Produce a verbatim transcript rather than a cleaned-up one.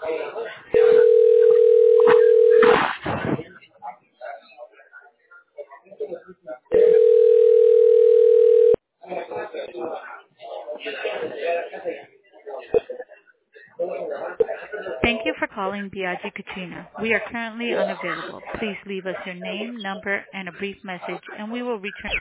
Thank you for calling Biagi Katrina. We are currently unavailable. Please leave us your name, number, and a brief message, and we will return.